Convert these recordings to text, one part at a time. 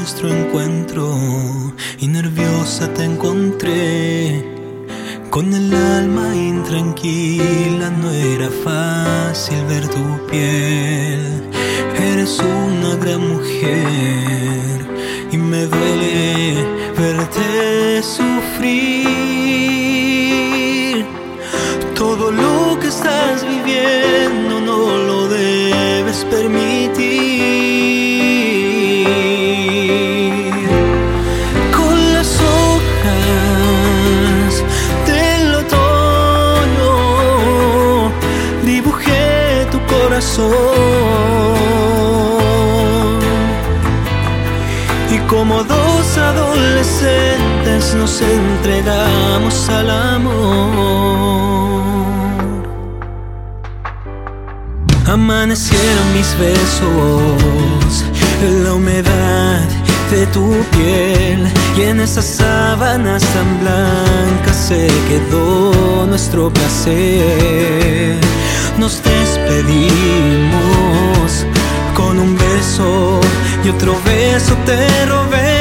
nuestro encuentro y nerviosa te encontré. Con el alma intranquila no era fácil ver tu piel. Eres una gran mujer y me duele verte sufrir. Todo lo que estás viviendo no lo debes permitir. Con las hojas del otoño dibujé tu corazón y como dos adolescentes nos entregamos al amor. Amanecieron mis besos en la humedad de tu piel y en esas sábanas tan blancas se quedó nuestro placer. Nos despedimos con un beso y otro beso te robé,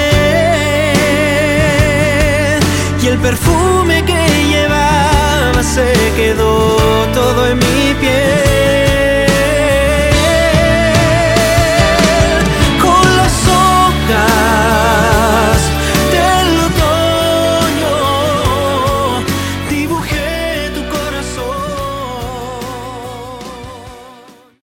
y el perfume que llevaba se quedó todo en mi piel.